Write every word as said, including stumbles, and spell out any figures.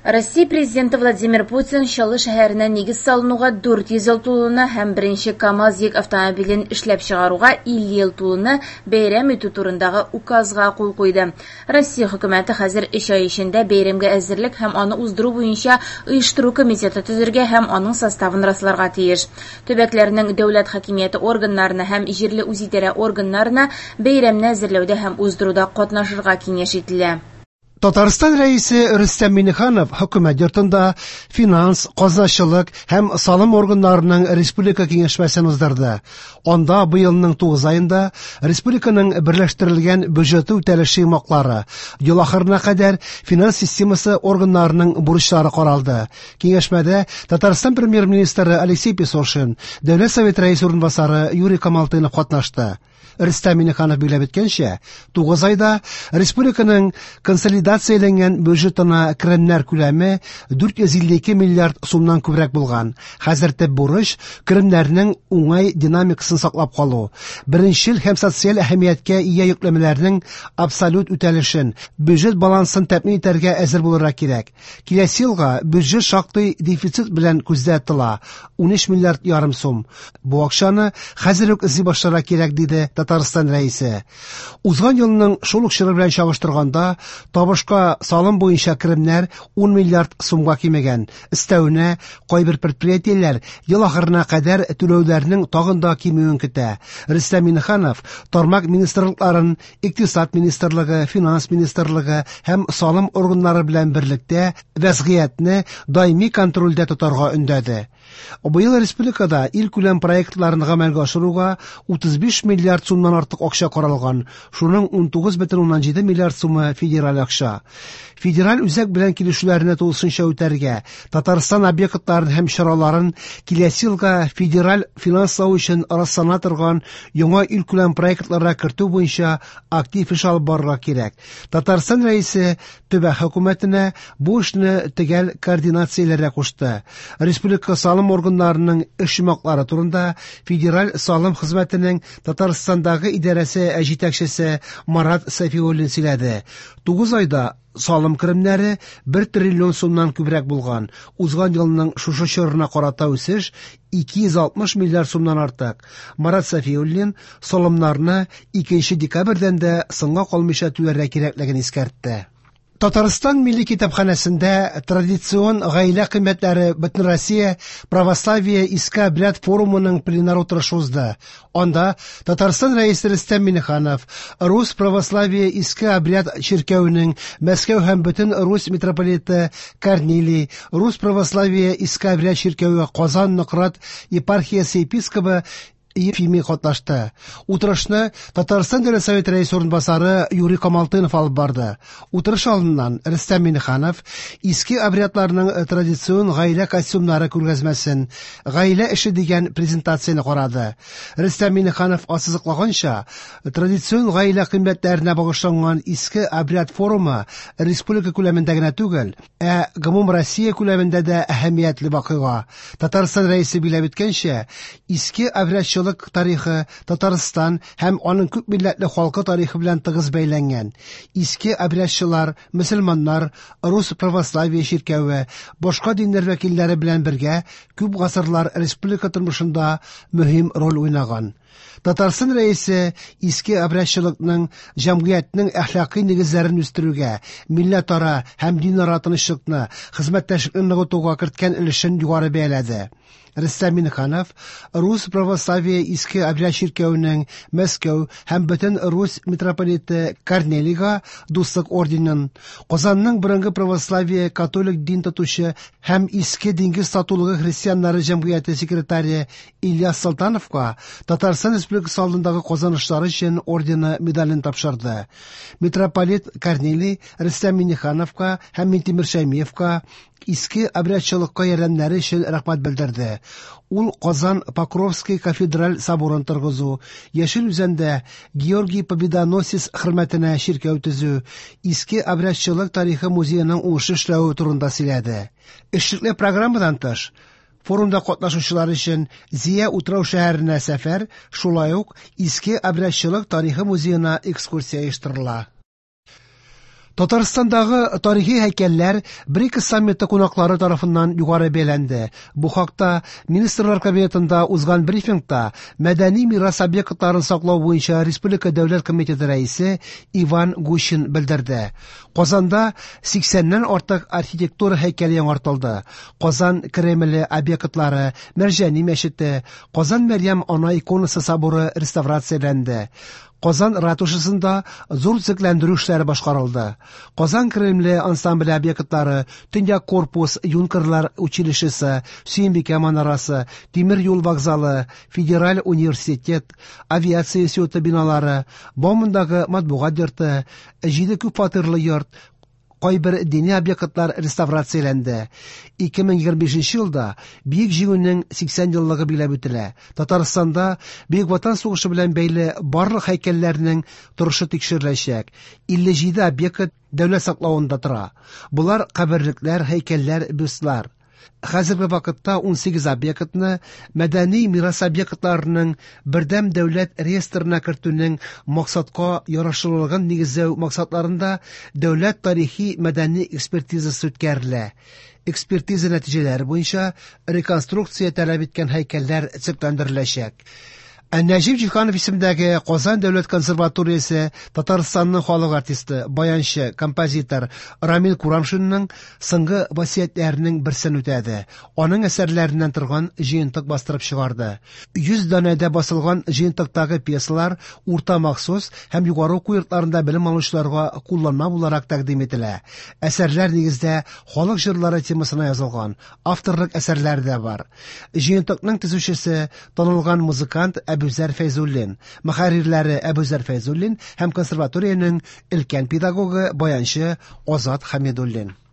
Россия президенты Владимир Путин Шалы шәһәренә нигез салынуга дүрт йөз ел тулуына һәм беренче КАМАЗ йөк автомобилен эшләп чыгаруга илле ел тулуына бәйрәм итү турындагы указга кул куйды. Россия хөкүмәте хәзер өч ай эчендә бәйрәмгә әзерлек һәм аны уздыру буенча оештыру комитеты төзергә һәм аның составын расларга тиеш. Төбәкләрнең дәүләт хакимияте органнарына һәм җирле үзидарә органнарына бәйрәмне әзерләүдә һәм уздыруда катнашырга киңәш ителә. Татарстан рәисе Рөстәм Миңнеханов хөкүмәт йортында финанс, казначылык һәм салым органнарының республика киңәшмәсен уздырды. Анда быелның тугыз айында республиканың берләштерелгән бюджеты үтәлеше йомаклары, ел ахырына кадәр финанс системасы органнарының бурычлары каралды. Киңәшмәдә Татарстан премьер-министры Алексей Песошин, Дәүләт Совет рәисе урынбасары Юрий Камалтынов катнашты. Рөстәм Миңнеханов билеп иткәнчә, тугыз айда республиканың консолидацияләнгән бюджетына керемнәр күләме дүрт йөз илле ике миллиард сумнан күбрәк булган. Хәзер төп бурыч керемнәрнең уңай динамикасын саклап калу, беренчел һәм социаль әһәмияткә ия йөкләмәләрнең абсолют үтәлешен, бюджет балансын тәэмин итәргә әзер булырга кирәк. Киләсе елга бюджет шактый дефицит белән күздә тотыла, ун өч миллиард ярым сум. Бу акчаны хәзер үк эзли башларга кирәк, диде Татарстан рәисе. Узган елның шул ук чоры белән чагыштырганда, табышка салым буенча керемнәр ун миллиард сумга кимәгән. Өстәвенә, кайбер предприятиеләр ел ахырына кадәр түләүләрнең тагын да кимүен көтә. Рөстәм Миңнеханов тармак министрлыкларын, икътисад министрлыгы, финанс министрлыгы һәм салым органнары белән берлектә вәзгыятьне даими контрольдә тотарга өндәде. Быел республикада ил күләм проектларын гамәлгә ашыруга утыз биш миллиард сумнан артык акча каралган. Шуның ун тугыз бөтен уннан җиде миллиард сумы федераль акча. Федераль үзәк белән килешүләрне тулысынча үтәргә, Татарстан объектларын һәм чараларын киләсе елга федераль финанслау өчен раслана торган яңа ил күләм проектларга кертү буенча актив эш алып барырга кирәк. Татарстан рәисе төбәк хөкүмәтенә бу эшне төгәл координацияләргә кушты. Республика салым органнарының эш йомаклары турында федераль салым хезмәтенең Татарстандагы идарәсе җитәкчесе Марат Сафиуллин сөйләде. тугыз айда салым керемнәре бер триллион сумнан күбрәк булган. Узган елның шушы чорына карата үсеш ике йөз алтмыш миллиард сумнан артык. Марат Сафиуллин салымнарны икенче декабрьдән дә соңга калмыйча түләргә кирәклеген искәртте. Татарстан Милли китапханәсендә традицион гаилә кыйммәтләре Бөтен Россия православие иске обряд форумының пленар утырышы узды. Анда Татарстан рәисе Рөстәм Миңнеханов, Рус православие иске обряд чиркәүнең Мәскәү һәм Бөтен Рус митрополиты Корнилий, Рус православие иске обряд чиркәүе Казан Нократ епархиясе епископы Ефимий катнашты. Утырышны Татарстан Дәүләт Совет рәисе урынбасары Юрий Камалтынов алып барды. Утырыш алдыннан Рөстәм Миңнеханов иске обрядларның традицион гаилә костюмнары күргәзмәсен, гаилә эше дигән презентацияны карады. Рөстәм Миңнеханов ассызыклаганча, традицион гаилә кыйммәтләренә багышланган иске обряд форумы республика күләмендә генә түгел, ә гомум Россия күләмендә дә әһәмиятле вакыйга. Татарстан рәисе билеп иткәнчә, иске обрядчы тарихы Татарстан һәм аның күп милләтле халкы тарихы белән тыгыз бәйләнгән. Иске обрядчылар, мөселманнар, Рус православие чиркәүе, башка диннәр вәкилләре белән бергә күп гасырлар республика тормышында мөһим роль уйнаган. Татарстан рәисе иске обрядчылыкның җәмгыятьнең әхлакый нигезләрен үстерүгә, милләтара һәм динара тынычлыкны, хезмәттәшлекне ныгытуга керткән өлешен югары бәяләде. Рөстәм Миңнеханов Рус православие иске обряд чиркәүнең Мәскәү һәм Бөтен Рус митрополиты Корнелийга дуслык орденын, Казанның борынгы православие католик дин тотучы һәм иске диңгез татулыгы христианнары җәмгыяте секретаре Ильяс Салтановка Татарстан Республикасы алдындагы казанышлары өчен ордены медален тапшырды. Митрополит Корнелий Рөстәм Миңнехановка һәм Минтимер Шәймиевка иске обрядчылыкка ярдәмнәре өчен рәхмәт белдерде. Ул Казан Покровский кафедраль соборын торгызу, Яшел Үзәндә Георгий Победоносец хөрмәтенә чиркәү төзү, иске обрядчылык тарихы музееның уңышлы эшләве турында сөйләде. Эшлекле программадан тыш форумда катнашучылар өчен Зия Утрау шәһәренә сәфәр, шулай ук иске обрядчылык тарихы музеена экскурсия оештырыла. Татарстандагы тарихи һәйкәлләр БРИКС саммиты кунаклары тарафыннан югары бәяләнде. Бу хакта Министрлар Кабинетында узган брифингта мәдәни мирас объектларын саклау буенча Республика дәүләт комитеты рәисе Иван Гущин белдерде. Казанда сиксәннән артык архитектура һәйкәле яңартылды. Казан Кремле объектлары, Мәрҗани мәчете, Казан Мәрьям ана иконасы соборы реставрацияләнде. Казан ратушасында зур төзекләндерү эшләре башкарылды. Казан Кремле ансамбле объектлары, Төньяк корпус, Юнкерлар училищесы, Сөембикә манарасы, Тимер юл вокзалы, Федераль университет, авиация институты биналары, Баумандагы матбугат йорты, җиде күп фатирлы йорт, кайбер дини объектлар реставрацияләнде. ике мең егерме бишенче елда Бөек җиңүнең сиксән еллыгы биләп үтелә. Татарстанда Бөек Ватан сугышы белән бәйле барлык һәйкәлләрнең торышы тикшереләчәк. илле җиде объект дәүләт саклауында тора. Булар каберлекләр, һәйкәлләр, бюстлар. Хәзерге вакытта ун сигез объектны мәдәни мирас объектларының бердәм дәүләт реестрына кертүнең максатка ярашлылыгын нигезләү максатларында дәүләт тарихи мәдәни экспертизасы үткәрелә. Экспертиза нәтиҗәләре буенча реконструкция таләп иткән һәйкәлләр төзекләндереләчәк. Нәҗип Җиһанов исемендәге Казан дәүләт консерваториясе Татарстанның халык артисты, баянчы, композитор Рамил Курамшинның соңгы васыятләренең берсен үтәде. Аның әсәрләреннән торган җыентык бастырып чыгарды. йөз данәдә басылган җыентыктагы пьесалар урта махсус һәм югары уку йортларында белем алучыларга кулланма буларак тәкъдим ителә. Әсәрләр нигездә халык җырлары темасына язылган. Авторлык әсәрләр дә бар. Җыентыкның төзүчесе танылган музыкант Әбүзәр Фәйзуллин, мөхәррирләре Әбүзәр Фәйзуллин һәм консерваториянең өлкән педагогы, баянчы Азат Хәмидуллин.